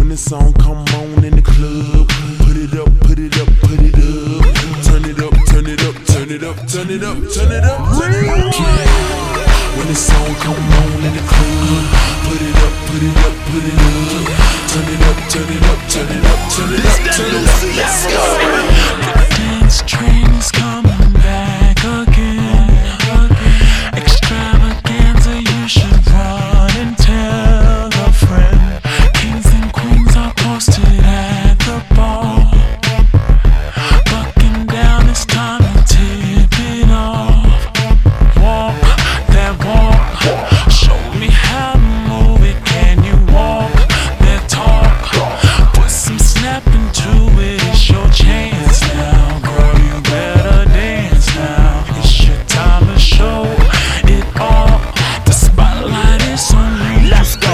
When the song come on in the club, put it up, put it up, put it up. Turn it up, turn it up, turn it up, turn it up, turn it up, turn it up. When the song come on in the club, put it up, put it up, put it up. Turn it up, turn it up, turn it up, turn it up, turn it up. Let's go. The dance train is coming back again. Extravaganza, you should run and tell a friend. Kings and queens are posted at the bar. Bucking down, it's time to tip it off. Walk that walk, show me how to move it. Can you walk that talk? Put some snap into it, it's your chance now. Girl, you better dance now. It's your time to show it all. The spotlight is on you. Let's go.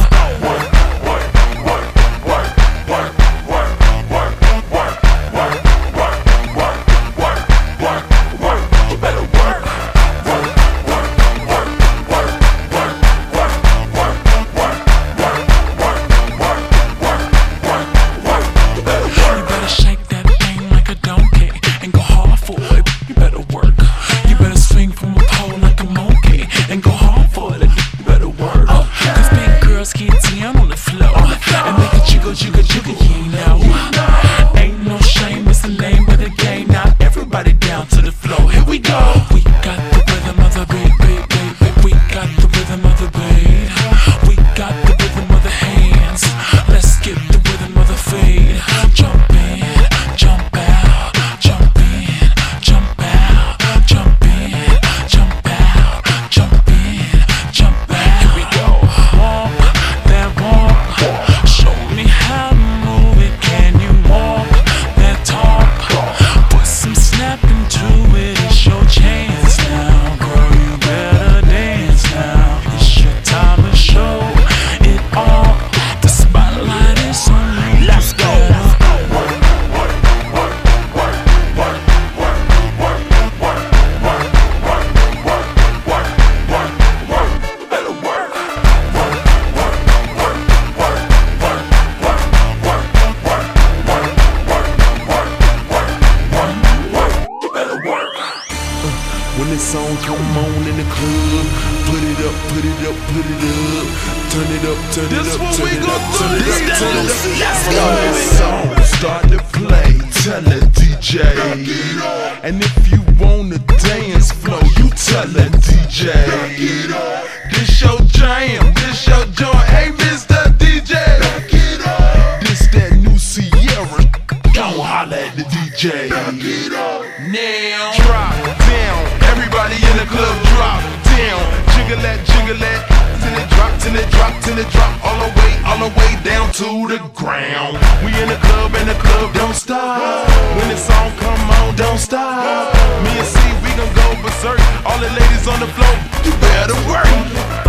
When the song come on in the club, put it up, put it up, put it up. Turn it up, turn it up, turn it up, turn it up, turn it up. Let's go. When the song start to play, tell the DJ. And if you wanna dance flow, you tell the DJ. This your jam, this your joint. Hey, Mr. DJ. This that new Sierra. Don't holler at the DJ. Now drop down, everybody in the club drop down. Jiggle that, till it drop, till it drop, till it drop. All the way down to the ground. We in the club and the club don't stop. When the song come on, don't stop. Me and C, we gon' go berserk. All the ladies on the floor, you better work.